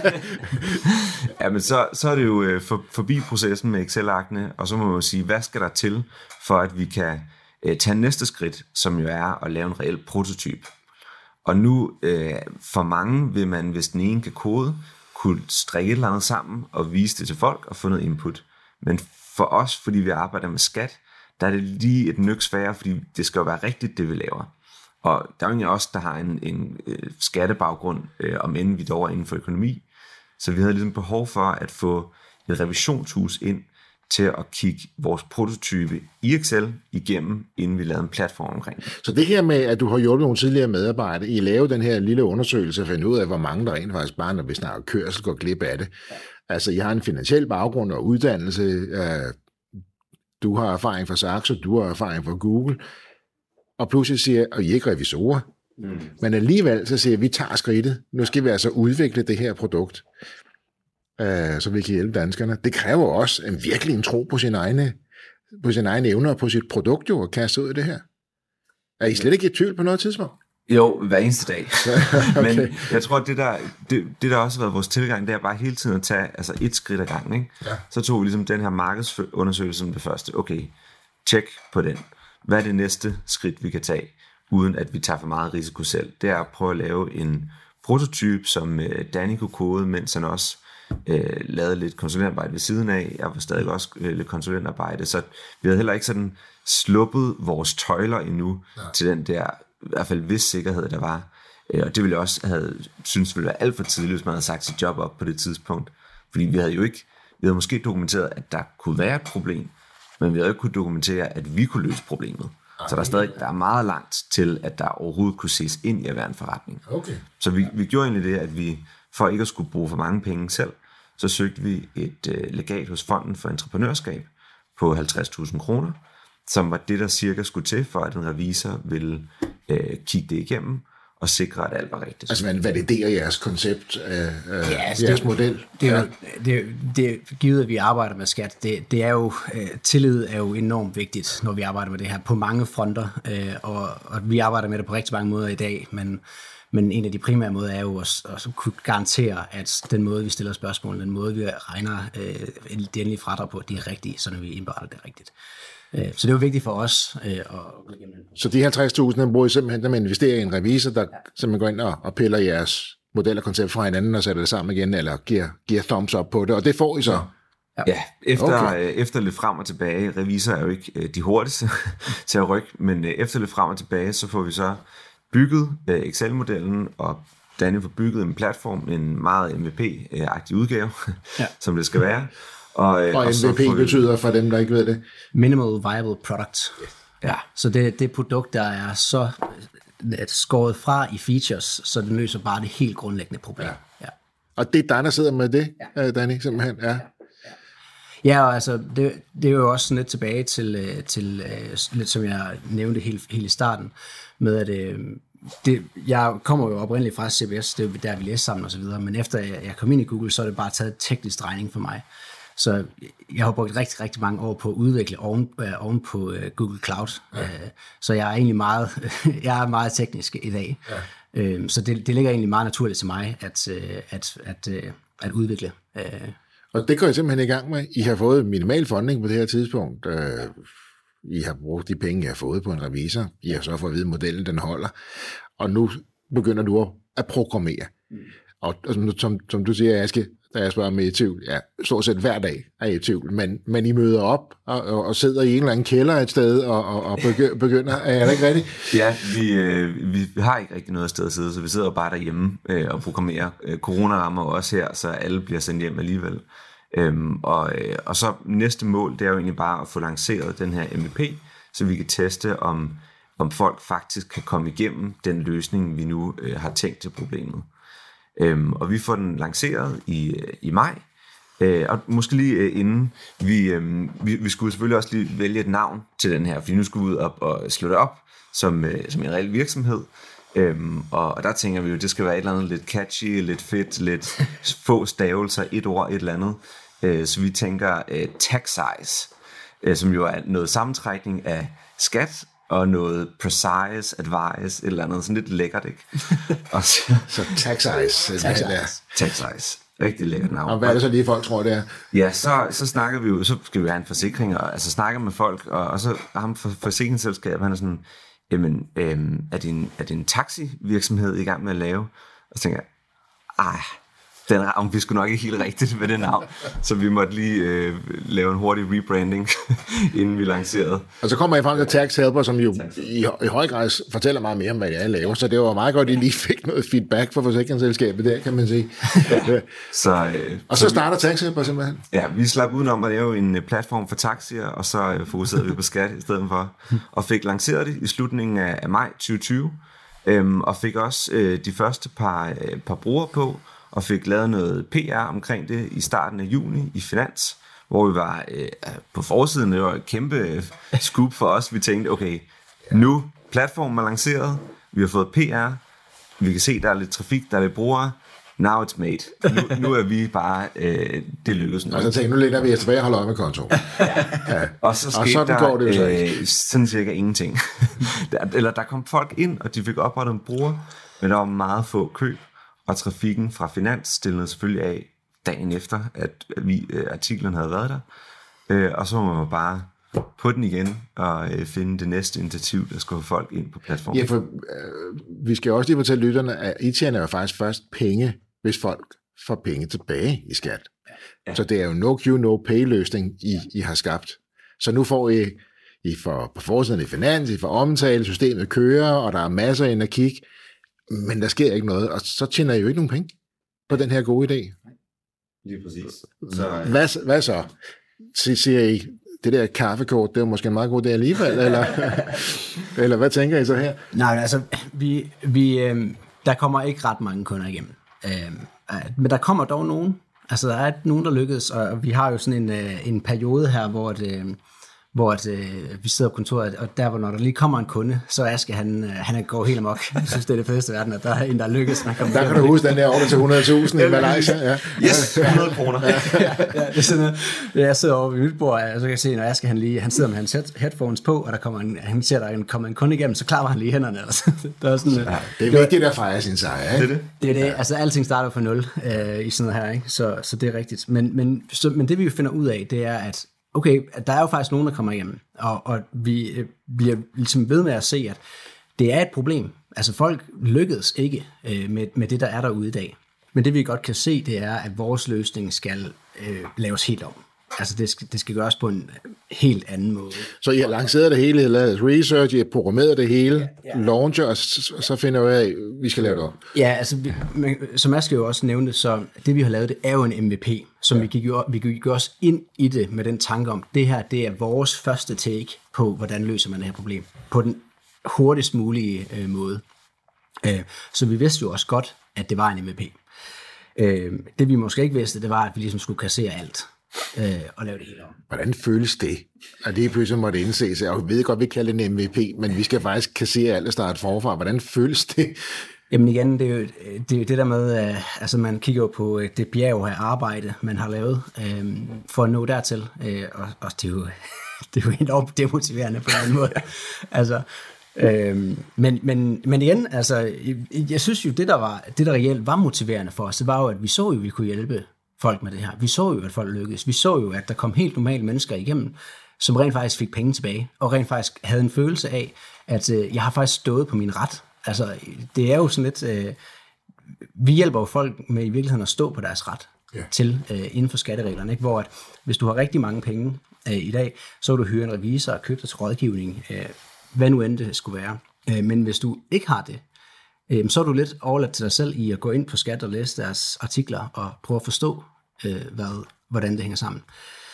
ja, men så, så er det jo for, forbi processen med Excel-arkene, og så må man jo sige, hvad skal der til, for at vi kan øh, tage næste skridt, som jo er at lave en reel prototyp. Og nu, øh, for mange vil man, hvis den ene kan kode, kunne strikke et eller andet sammen og vise det til folk og få noget input. Men for os, fordi vi arbejder med skat, der er det lige et nyk sværere, fordi det skal jo være rigtigt, det vi laver. Og der er jo ingen af os, der har en, en øh, skattebaggrund, øh, om end vi dog er inden for økonomi. Så vi havde ligesom behov for at få et revisionshus ind til at kigge vores prototype i Excel igennem, inden vi lavede en platform omkring det. Så det her med, at du har hjulpet nogle tidligere medarbejdere, I lavede den her lille undersøgelse og fandt ud af, hvor mange der rent faktisk bare, når vi snakker kørsel, går glip af det. Altså, I har en finansiel baggrund og uddannelse. Øh, du har erfaring fra Saxo, du har erfaring fra Google. Og pludselig siger, og I er ikke revisorer, mm. men alligevel så siger vi, tager skridtet. Nu skal vi altså udvikle det her produkt, øh, så vi kan hjælpe danskerne. Det kræver også en virkelig en tro på sine egne, på sine egne evner og på sit produkt, jo, at kaste ud i det her. Er I slet ikke i tvivl på noget tidspunkt? Jo, hver eneste dag. Okay. Men jeg tror, at det der, det, det der også har været vores tilgang, det er bare hele tiden at tage altså et skridt ad gangen. Ikke? Ja. Så tog vi ligesom den her markedsundersøgelse som det første. Okay, tjek på den. Hvad er det næste skridt, vi kan tage, uden at vi tager for meget risiko selv? Det er at prøve at lave en prototype, som Danny kunne kode, mens han også øh, lavede lidt konsulentarbejde ved siden af. Jeg var stadig også øh, lidt konsulentarbejde, så vi havde heller ikke sådan sluppet vores tøjler endnu ja. til den der, i hvert fald vis sikkerhed, der var. Og det ville jeg også have synes ville være alt for tidligt, hvis man havde sagt sit job op på det tidspunkt. Fordi vi havde jo ikke, vi havde måske dokumenteret, at der kunne være et problem, men vi havde ikke kunne dokumentere, at vi kunne løse problemet. Så der er stadig der er meget langt til, at der overhovedet kunne ses ind i at være en forretning. Okay. Så vi, vi gjorde egentlig det, at vi, for ikke at skulle bruge for mange penge selv, så søgte vi et øh, legat hos Fonden for Entreprenørskab på halvtreds tusind kroner, som var det, der cirka skulle til, for at en revisor ville øh, kigge det igennem og sikre, at alt var rigtigt. Altså man validerer jeres koncept, øh, ja, altså jeres det, model. Det er, ja. det, det er givet, at vi arbejder med skat. Det, det er jo, øh, tillid er jo enormt vigtigt, når vi arbejder med det her på mange fronter, øh, og, og vi arbejder med det på rigtig mange måder i dag, men, men en af de primære måder er jo at, at kunne garantere, at den måde, vi stiller spørgsmål, den måde, vi regner øh, det endelige fradrag på, de er rigtige, så når vi indberetter det rigtigt. Så det var vigtigt for os øh, at gå igennem. Så de halvtreds tusind bruger I simpelthen, når man investerer i en revisor, der ja. simpelthen går ind og, og piller jeres model og koncept fra hinanden og sætter det sammen igen, eller giver, giver thumbs up på det, og det får I så? Ja, ja efter, okay. øh, efter lidt frem og tilbage, revisor er jo ikke øh, de hurtigste til at rykke, men øh, efter lidt frem og tilbage, så får vi så bygget øh, Excel-modellen, og Danny får bygget en platform, en meget M V P-agtig udgave, ja. som det skal være. Og, øh, og, og M V P vi... betyder for dem, der ikke ved det? Minimal Viable Product. Ja. Så det, det produkt, der er så skåret fra i features, så det løser bare det helt grundlæggende problem. Ja. Ja. Og det er dig, der sidder med det, ja. Danny, simpelthen? Ja. Ja, og altså, det, det er jo også sådan lidt tilbage til, til lidt som jeg nævnte helt, helt i starten, med at det, jeg kommer jo oprindeligt fra C B S, det er der, vi læser sammen og så videre, men efter jeg kom ind i Google, så er det bare taget teknisk drejning for mig. Så jeg har brugt rigtig, rigtig mange år på at udvikle oven, øh, oven på øh, Google Cloud. Ja. Øh, så jeg er egentlig meget, jeg er meget teknisk i dag. Ja. Øh, så det, det ligger egentlig meget naturligt til mig at, øh, at, at, øh, at udvikle. Øh. Og det går I simpelthen i gang med. I har fået minimal funding på det her tidspunkt. Øh, I har brugt de penge, I har fået på en revisor. I har så fået at vide, at modellen den holder. Og nu begynder du at programmere. Mm. Og, og som, som du siger, Aske, da jeg spørger om I er i tvivl, ja, stort set hver dag er I i tvivl, men, men I møder op og, og, og sidder i en eller anden kælder et sted og, og, og begynder, er det ikke rigtigt? Ja, vi, øh, vi har ikke rigtig noget sted at sidde, så vi sidder bare derhjemme øh, og programmerer. Øh, corona rammer også her, så alle bliver sendt hjem alligevel. Øhm, og, øh, og så næste mål, det er jo egentlig bare at få lanceret den her M V P, så vi kan teste, om, om folk faktisk kan komme igennem den løsning, vi nu øh, har tænkt til problemet. Øhm, og vi får den lanceret i, i maj, øh, og måske lige øh, inden, vi, øh, vi, vi skulle selvfølgelig også lige vælge et navn til den her, fordi nu skulle vi ud op og slå det op som, øh, som en reel virksomhed, øhm, og, og der tænker vi jo, det skal være et eller andet lidt catchy, lidt fedt, lidt få stavelser, et ord, et eller andet, øh, så vi tænker øh, Taxize, øh, som jo er noget sammentrækning af skat, og noget precise, advice, et eller andet, sådan lidt lækkert, ikke? Og så, så Taxize. Taxize. Taxize. Rigtig lækkert navn. Og hvad er det så lige, folk tror, det er? Ja, så, så snakker vi jo, så skal vi have en forsikring, og altså snakker med folk, og, og så ham for forsikringsselskab, han er sådan, jamen, øhm, er, din, er din taxivirksomhed i gang med at lave? Og så tænker jeg, ej, den, om vi skulle nok ikke helt rigtigt med det navn, så vi måtte lige øh, lave en hurtig rebranding, inden vi lancerede. Og så kommer I frem til Tax Helper, som jo i, i høj grad fortæller meget mere om, hvad jeg laver, så det var meget godt, at I lige fik noget feedback fra forsikringsselskabet der, kan man sige. så, øh, og så, så starter Tax Helper simpelthen? Ja, vi slap udenom at lave en platform for taxier, og så øh, fokuserede vi på skat i stedet for, og fik lanceret det i slutningen af, af maj tyve tyve, øhm, og fik også øh, de første par, øh, par brugere på, og fik lavet noget P R omkring det i starten af juni i Finans, hvor vi var øh, på forsiden. Det var et kæmpe scoop for os. Vi tænkte, okay, nu platformen er lanceret, vi har fået P R, vi kan se, der er lidt trafik, der er lidt brugere, now it's made. Nu, nu er vi bare, øh, det lykkedes nu. Og så tænkte nu lægger vi os tilbage og holder øje med konto. ja. Og så skete og der går det jo øh, sådan cirka ingenting. der, eller der kom folk ind, og de fik oprettet en bruger, men der var meget få køb. Og trafikken fra Finans stillede selvfølgelig af dagen efter, at vi, øh, artiklen havde været der. Øh, og så må man bare på den igen og øh, finde det næste initiativ, der skal få folk ind på platformen. Ja, for øh, vi skal også lige fortælle lytterne, at I tjener jo faktisk først penge, hvis folk får penge tilbage i skat. Ja. Så det er jo no Q, no pay løsning, I, I har skabt. Så nu får I, I får på forsiden i Finans, I får omtale, systemet kører, og der er masser ind at kigge. Men der sker ikke noget, og så tjener I jo ikke nogen penge på den her gode idé. Lige præcis. Så, hvad, hvad så? Så siger I, det der kaffekort, det er måske en meget god idé alligevel, eller, eller hvad tænker I så her? Nej, altså, vi, vi, øh, der kommer ikke ret mange kunder igennem. Øh, men der kommer dog nogen. Altså, der er nogen, der lykkedes, og vi har jo sådan en, øh, en periode her, hvor det... Øh, hvor at, øh, vi sidder på kontoret, og der, hvor når der lige kommer en kunde, så Aske, han, øh, han går helt amok. Jeg synes, det er det fedeste i verden, at der er en, der lykkes. Man der kan du huske den der over til hundrede tusind i Malaysia. Ja. Yes, hundrede kroner. ja, ja, ja, det er sådan noget. Jeg sidder over ved mit bord, og så kan jeg se, når Aske, han, lige, han sidder med hans headphones på, og der kommer en, han ser, der en, kommer en kunde igennem, så klapper han lige hænderne. Altså. Der er sådan, ja, det er vigtigt at fejre sin sejr. Det er det. Det er det. Altså, alting starter fra nul øh, i sådan noget her, ikke? Så, så det er rigtigt. Men, men, så, men det, vi finder ud af, det er, at okay, der er jo faktisk nogen, der kommer igennem, og, og vi bliver ligesom ved med at se, at det er et problem. Altså folk lykkedes ikke øh, med, med det, der er derude i dag. Men det vi godt kan se, det er, at vores løsning skal øh, laves helt om. Altså det skal, det skal gøres på en helt anden måde. Så I har lanceret det hele, I har lavet research, I har programmeret det hele, ja, ja. launcher, og så, så finder vi af, at vi skal lave det om. Ja, altså vi, men, som jeg skal jo også nævne det, så det vi har lavet, det er jo en M V P, som ja. vi, gik jo, vi gik jo også ind i det med den tanke om, det her, det er vores første take på, hvordan løser man det her problem, på den hurtigst mulige øh, måde. Øh, så vi vidste jo også godt, at det var en M V P. Øh, det vi måske ikke vidste, det var, at vi ligesom skulle kassere alt. Øh, og lave det hele om. Hvordan føles det? At det pludselig måtte indses. Jeg ved godt, vi kalder det en M V P, men vi skal faktisk kassere alt og starte forfra. Hvordan føles det? Jamen igen, det er jo det, er jo det der med, uh, altså man kigger jo på det bjerg af arbejde, man har lavet uh, for at nå dertil, uh, og, og det er jo, det er jo enormt demotiverende på en anden måde. altså, uh, men, men, men igen, altså, jeg synes jo, det der, var, det der reelt var motiverende for os, det var jo, at vi så jo, at vi kunne hjælpe folk med det her. Vi så jo, at folk lykkedes. Vi så jo, at der kom helt normale mennesker igennem, som rent faktisk fik penge tilbage, og rent faktisk havde en følelse af, at øh, jeg har faktisk stået på min ret. Altså, det er jo sådan lidt, øh, vi hjælper jo folk med i virkeligheden at stå på deres ret ja. til øh, inden for skattereglerne, ikke? Hvor at, hvis du har rigtig mange penge øh, i dag, så vil du hyre en revisor og købe dig til rådgivning, øh, hvad nu end det skulle være. Øh, men hvis du ikke har det, så er du lidt overladt til dig selv i at gå ind på Skat og læse deres artikler og prøve at forstå, øh, hvad, hvordan det hænger sammen.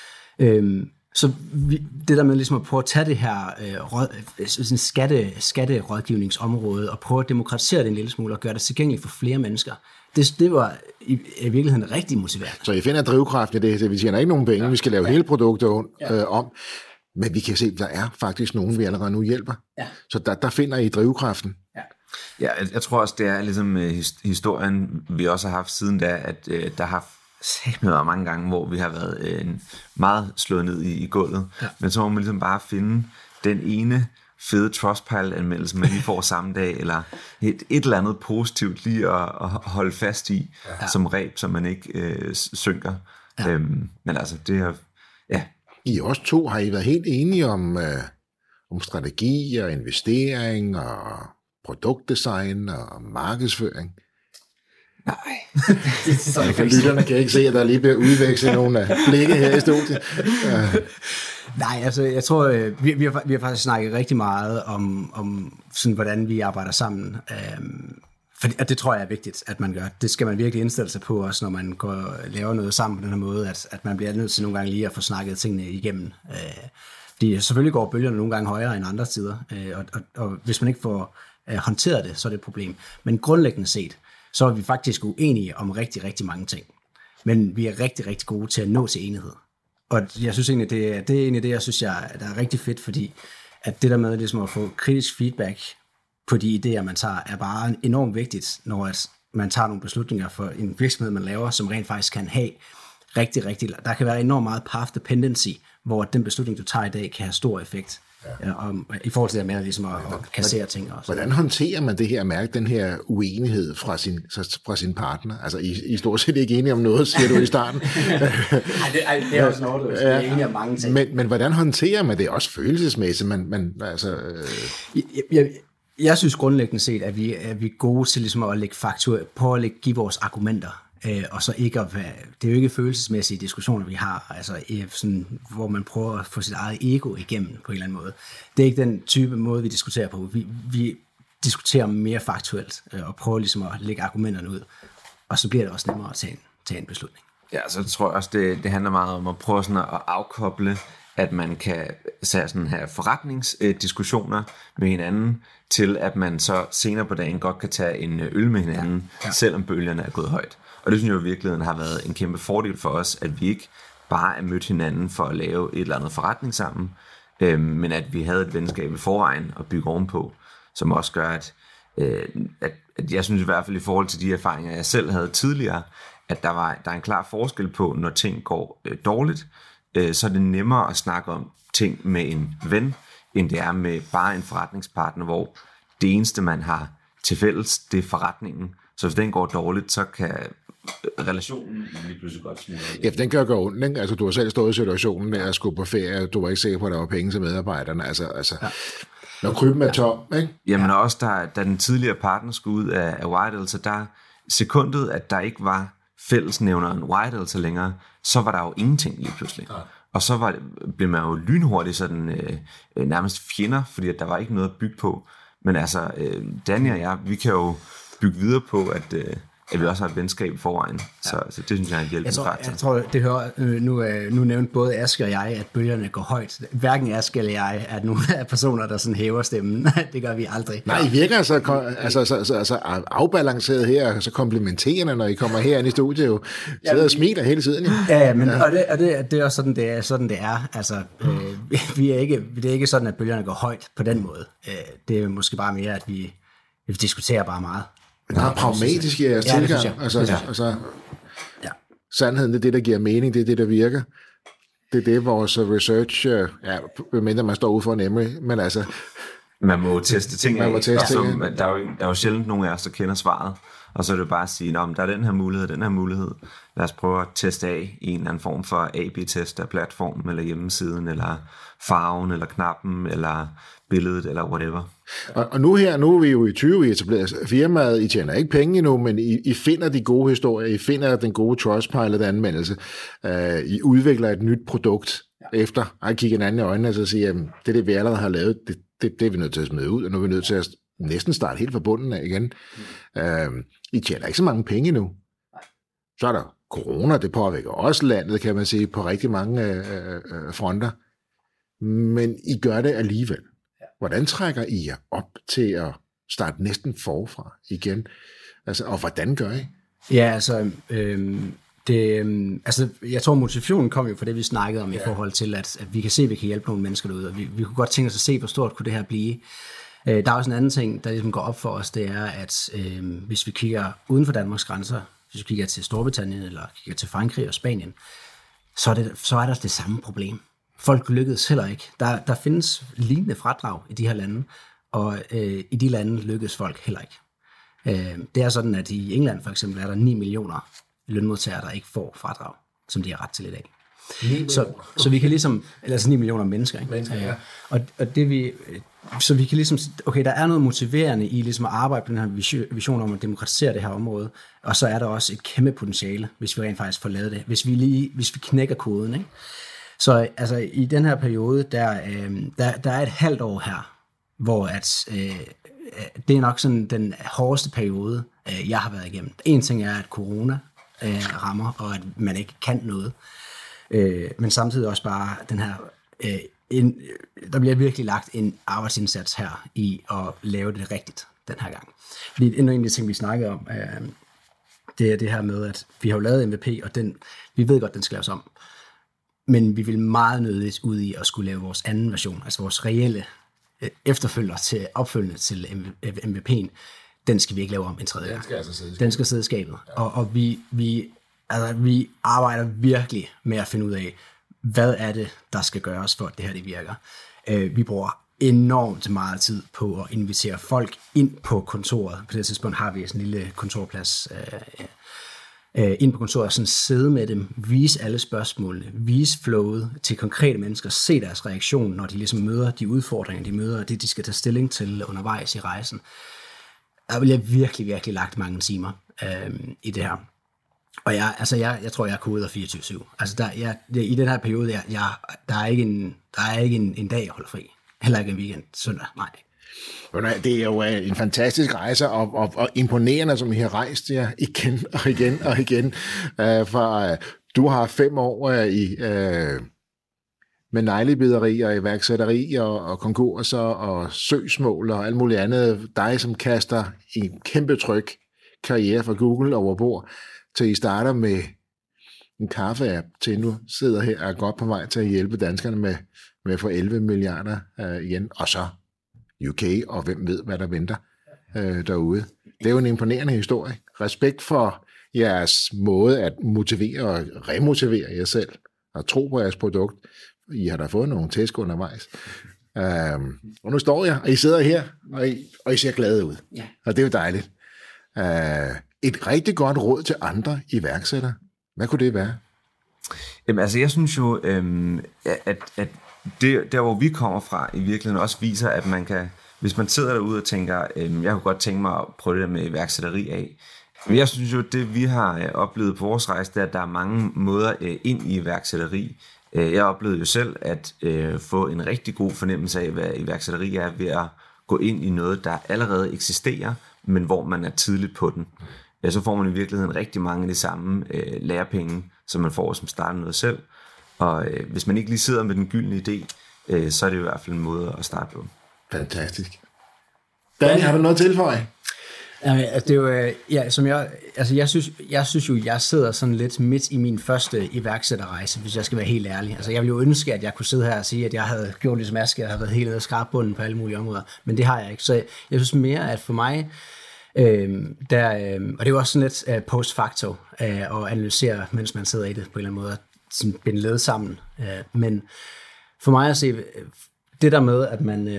Øhm, så vi, det der med ligesom at prøve at tage det her øh, råd, sådan skatte, skatterådgivningsområde og prøve at demokratisere det en lille smule og gøre det tilgængeligt for flere mennesker, det, det var i, i virkeligheden rigtig motiverende. Så I finder drivkraften i det, så vi tjener ikke nogen penge, ja. vi skal lave ja. hele produktet øh, om, men vi kan se, at der er faktisk nogen, vi allerede nu hjælper. Ja. Så der, der finder I drivkraften. Ja. Ja, jeg, jeg tror også, det er ligesom øh, historien, vi også har haft siden da, at øh, der har sagt noget mange gange, hvor vi har været øh, meget slået ned i, i gulvet. Ja. Men så må man ligesom bare finde den ene fede Trustpilot-anmeldelse, man lige får samme dag, eller et, et eller andet positivt lige at, at holde fast i, ja. som reb, som man ikke øh, synker. Ja. Øhm, men altså, det er... Ja. I også to har I været helt enige om, øh, om strategi og investering og produktdesign og markedsføring. Nej. Så lytterne kan ikke se, at der lige bliver udvekslet nogle af blikke her i studiet. Ja. Nej, altså jeg tror, vi, vi, har, vi har faktisk snakket rigtig meget om, om sådan, hvordan vi arbejder sammen. Øhm, for, og det tror jeg er vigtigt, at man gør. Det skal man virkelig indstille sig på, også når man går og laver noget sammen på den her måde, at, at man bliver nødt til nogle gange lige at få snakket tingene igennem. Øh, de, selvfølgelig går bølgerne nogle gange højere end andre tider, øh, og, og, og hvis man ikke får øh, håndteret det, så er det et problem. Men grundlæggende set, så er vi faktisk uenige om rigtig, rigtig mange ting. Men vi er rigtig, rigtig gode til at nå til enighed. Og jeg synes egentlig, det er, det er egentlig det, jeg synes, jeg, der er rigtig fedt, fordi at det der med ligesom at få kritisk feedback på de idéer, man tager, er bare enormt vigtigt, når at man tager nogle beslutninger for en virksomhed, man laver, som rent faktisk kan have rigtig, rigtig... Der kan være enormt meget path dependency, hvor den beslutning, du tager i dag, kan have stor effekt. Ja. Om, i forhold til det med ligesom at, at kassere ting også. Hvordan håndterer man det her, mærke den her uenighed fra sin, fra sin partner? Altså, I, I er stort set ikke enige om noget, siger du i starten. Nej, det, ej, det er også noget, du er enige om mange ting. Men, men hvordan håndterer man det også følelsesmæssigt? Man, man, altså, øh... jeg, jeg, jeg synes grundlæggende set, at vi, at vi er gode til ligesom at lægge faktur, på at lægge, give vores argumenter. Øh, og så ikke at være, det er jo ikke følelsesmæssige diskussioner, vi har, altså sådan, hvor man prøver at få sit eget ego igennem på en eller anden måde. Det er ikke den type måde, vi diskuterer på. Vi, vi diskuterer mere faktuelt øh, og prøver ligesom at lægge argumenterne ud, og så bliver det også nemmere at tage en, tage en beslutning. Ja, så tror jeg også, det, det handler meget om at prøve sådan at afkoble, at man kan sådan have forretningsdiskussioner med hinanden, til at man så senere på dagen godt kan tage en øl med hinanden, ja. Ja. Selvom bølgerne er gået højt. Og det synes jeg i virkeligheden har været en kæmpe fordel for os, at vi ikke bare er mødt hinanden for at lave et eller andet forretning sammen, øh, men at vi havde et venskab i forvejen at bygge ovenpå, som også gør, at, øh, at, at jeg synes i hvert fald i forhold til de erfaringer, jeg selv havde tidligere, at der, var, der er en klar forskel på, når ting går øh, dårligt, øh, så er det nemmere at snakke om ting med en ven, end det er med bare en forretningspartner, hvor det eneste, man har til fælles, det er forretningen, Så hvis den går dårligt, så kan relationen lige pludselig godt smule. Ja, den kan jo gå ondt, ikke? Altså, du har selv stået i situationen med at skulle på ferie, du var ikke sikker på, at der var penge til medarbejderne. Altså, altså ja. Når krybben er tom, ikke? Jamen ja. Også, da, da den tidligere partner skulle ud af, af White Delta, der sekundet, at der ikke var fællesnævneren White Delta længere, så var der jo ingenting lige pludselig. Ja. Og så var, blev man jo lynhurtigt sådan, øh, nærmest fjender, fordi at der var ikke noget at bygge på. Men altså, øh, Danny og jeg, vi kan jo bygge videre på, at, øh, at vi også har et venskab i forvejen. Så, ja. så det synes jeg er en hjælpende faktor. Jeg tror, det hører, nu, nu nævnte både Aske og jeg, at bølgerne går højt. Hverken Aske eller jeg er nogle af personer, der sådan hæver stemmen. Det gør vi aldrig. Nej, I virker altså, altså, altså, altså afbalanceret her, så komplimenterende, når I kommer herinde i studiet, jo. Sidder og smiler hele tiden. Jo. Ja, ja, men, ja. og, det, og det, det er også sådan, det er. Sådan, det er. Altså, øh, vi er ikke, det er ikke sådan, at bølgerne går højt på den måde. Øh, det er måske bare mere, at vi, vi diskuterer bare meget. Meget pragmatisk i jeres ja, tilgang. Altså, ja. altså, ja. Sandheden, det er det, der giver mening, det er det, der virker. Det er det, vores research, ja, medmindre man står ude for en Emory, men altså... Man må teste ting man må teste altså, ting der, er jo, der er jo sjældent nogen af os, der kender svaret, og så er det jo bare at sige, at der er den her mulighed, den her mulighed. Lad os prøve at teste af i en eller anden form for A B test af platformen, eller hjemmesiden, eller farven, eller knappen, eller billedet, eller whatever. Og, og nu her, nu er vi jo i tyve, I etableret firmaet, I tjener ikke penge endnu, men I, I finder de gode historier, I finder den gode Trustpilot-anmeldelse, uh, I udvikler et nyt produkt, ja. Efter at kigge hinanden i øjnene og så sige, jamen, det er det, vi allerede har lavet, det, det, det er vi nødt til at smide ud, og nu er vi nødt til at næsten starte helt fra bunden af igen. Mm. Uh, I tjener ikke så mange penge endnu. Nej. Så er der corona, det påvirker også landet, kan man sige, på rigtig mange uh, uh, fronter. Men I gør det alligevel. Hvordan trækker I jer op til at starte næsten forfra igen? Altså, og hvordan gør I? Ja, altså, øhm, det, øhm, altså, jeg tror, motivationen kom jo fra det, vi snakkede om, ja. I forhold til, at, at vi kan se, at vi kan hjælpe nogle mennesker derude, og vi, vi kunne godt tænke os at se, hvor stort kunne det her blive. Øh, der er også en anden ting, der ligesom går op for os, det er, at øh, hvis vi kigger uden for Danmarks grænser, hvis vi kigger til Storbritannien, eller kigger til Frankrig og Spanien, så er, det, så er der det samme problem. Folk lykkedes heller ikke. Der, der findes lignende fradrag i de her lande, og øh, i de lande lykkedes folk heller ikke. Øh, det er sådan, at i England for eksempel er der ni millioner lønmodtagere, der ikke får fradrag, som de har ret til i dag. Så, så vi kan ligesom, eller altså ni millioner mennesker, ikke? Mennesker, ja. og, og det vi, så vi kan ligesom, okay, der er noget motiverende i ligesom at arbejde på den her vision om at demokratisere det her område, og så er der også et kæmpe potentiale, hvis vi rent faktisk får lavet det, hvis vi lige, hvis vi knækker koden, ikke? Så altså i den her periode, der, øh, der, der er et halvt år her, hvor at, øh, det er nok sådan den hårdeste periode, øh, jeg har været igennem. En ting er, at corona øh, rammer, og at man ikke kan noget. Øh, men samtidig også bare den her, øh, en, der bliver virkelig lagt en arbejdsindsats her i at lave det rigtigt den her gang. Fordi en af de ting, vi snakkede om, øh, det er det her med, at vi har jo lavet M V P, og den, vi ved godt, den skal laves om. Men vi vil meget nødigt ud i at skulle lave vores anden version, altså vores reelle øh, efterfølger til opfølgende til M V P'en. Den skal vi ikke lave om en tredje gang. Den skal altså sidde i skabet. Den skal sidde i skabet. Ja. Og, og vi, vi, altså, vi arbejder virkelig med at finde ud af, hvad er det, der skal gøres for, at det her det virker. Øh, vi bruger enormt meget tid på at invitere folk ind på kontoret. På det tidspunkt har vi sådan en lille kontorplads øh, ind på kontoret, sådan sidde med dem, vise alle spørgsmålene, vise flowet til konkrete mennesker, se deres reaktion, når de ligesom møder de udfordringer, de møder, det de skal tage stilling til undervejs i rejsen. Der vil jeg virkelig, virkelig lagt mange timer øh, i det her. Og jeg, altså jeg, jeg tror, jeg er kodet fireogtyve syv. Altså der, jeg, i den her periode, jeg, jeg, der er ikke, en, der er ikke en, en dag, jeg holder fri. Heller ikke en weekend, søndag, nej. Det er jo en fantastisk rejse, og, og, og imponerende, som I har rejst jer igen og igen og igen. Uh, for uh, du har fem år uh, i, uh, med neglebideri og iværksætteri og, og konkurser og søgsmål og alt muligt andet. Dig, som kaster en kæmpe tryk karriere fra Google over bord, til I starter med en kaffe-app, til nu sidder her og er godt på vej til at hjælpe danskerne med, med at få elleve milliarder uh, igen, og så U K, og hvem ved, hvad der venter øh, derude. Det er jo en imponerende historie. Respekt for jeres måde at motivere og remotivere jer selv, og tro på jeres produkt. I har da fået nogle tæsk undervejs. Um, og nu står jeg, og I sidder her, og I, og I ser glade ud. Ja. Og det er jo dejligt. Uh, Et rigtig godt råd til andre iværksættere. Hvad kunne det være? Jamen, altså, jeg synes jo, øhm, at, at det, der, hvor vi kommer fra, i virkeligheden også viser, at man kan, hvis man sidder derude og tænker, øhm, jeg kunne godt tænke mig at prøve det der med iværksætteri af. Men jeg synes jo, det vi har øh, oplevet på vores rejse, det er, at der er mange måder øh, ind i iværksætteri. Øh, jeg oplevede jo selv at øh, få en rigtig god fornemmelse af, hvad iværksætteri er, ved at gå ind i noget, der allerede eksisterer, men hvor man er tidligt på den. Ja, så får man i virkeligheden rigtig mange af de samme øh, lærepenge, som man får, som starter noget selv. Og øh, hvis man ikke lige sidder med den gyldne idé, øh, så er det i hvert fald en måde at starte på. Fantastisk. Danny, har du noget at tilføje? Ja, det er jo, ja, som jeg, altså jeg synes, jeg synes jo, jeg sidder sådan lidt midt i min første iværksætterrejse, hvis jeg skal være helt ærlig. Altså jeg ville jo ønske, at jeg kunne sidde her og sige, at jeg havde gjort ligesom Aske, og havde været helt nede og skrabbunden på alle mulige områder, men det har jeg ikke. Så jeg, jeg synes mere, at for mig, øh, der, øh, og det er jo også sådan lidt øh, post-facto øh, at analysere, mens man sidder i det på en eller anden måde, sådan binde led sammen. Øh, men for mig at se, det der med, at man,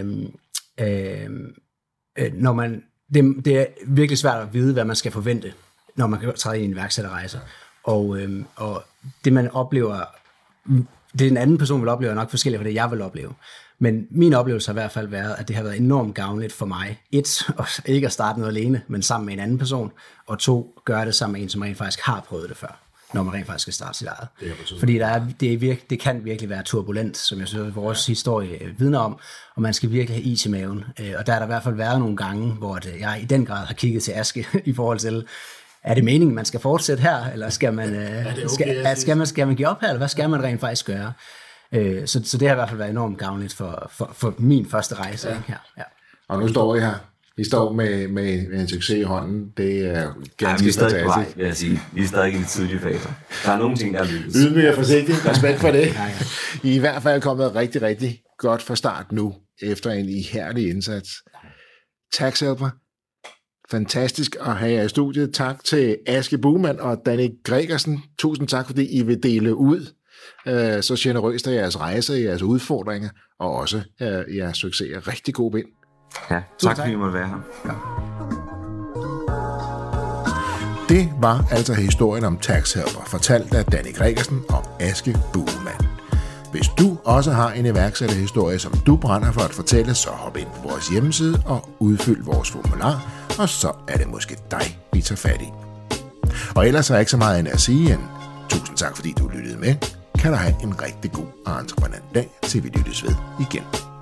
øh, øh, når man Det, det er virkelig svært at vide, hvad man skal forvente, når man kan træde i en iværksætterrejse. Og, øhm, og det, man oplever, det den anden person vil opleve, er nok forskelligt fra det, jeg vil opleve. Men min oplevelse har i hvert fald været, at det har været enormt gavnligt for mig. Et, ikke at starte noget alene, men sammen med en anden person. Og to, gøre det sammen med en, som rent faktisk har prøvet det før, når man rent faktisk skal starte sit eget. Fordi der er, det, er virke, det kan virkelig være turbulent, som jeg synes, vores historie vidner om, og man skal virkelig have is i maven. Og der har der i hvert fald været nogle gange, hvor jeg i den grad har kigget til Aske i forhold til, er det meningen, man skal fortsætte her, eller skal man, okay, skal, skal, man, skal man give op her, eller hvad skal man rent faktisk gøre? Så, så det har i hvert fald været enormt gavnligt for, for, for min første rejse. Ja. Her. Ja. Og nu står I her. Vi står med, med en succes i hånden. Det er ganske ja, vi er stadig fantastisk. På vej, vil jeg sige. Vi er stadig i de tidlige faser. Der er nogle ting, der er lykkedes. Ydmyg og forsigtig. Respekt for det. Ja, ja. I er i hvert fald kommet rigtig, rigtig godt fra start nu, efter en ihærdig indsats. Tax Helper. Fantastisk at have jer i studiet. Tak til Aske Buhmann og Danny Gregersen. Tusind tak, fordi I vil dele ud øh, så generøst af jeres rejser, jeres udfordringer, og også øh, jeres succeser. Rigtig god vind. Ja, tak fordi I måtte være her. Ja. Det var altså historien om Tax Helper, fortalt af Danny Gregersen og Aske Buhmann. Hvis du også har en iværksætterhistorie, som du brænder for at fortælle, så hop ind på vores hjemmeside og udfyld vores formular, og så er det måske dig, vi tager fat i. Og ellers er der ikke så meget end at sige end tusind tak, fordi du lyttede med. Kan du have en rigtig god og entreprenant dag, til vi lyttes ved igen.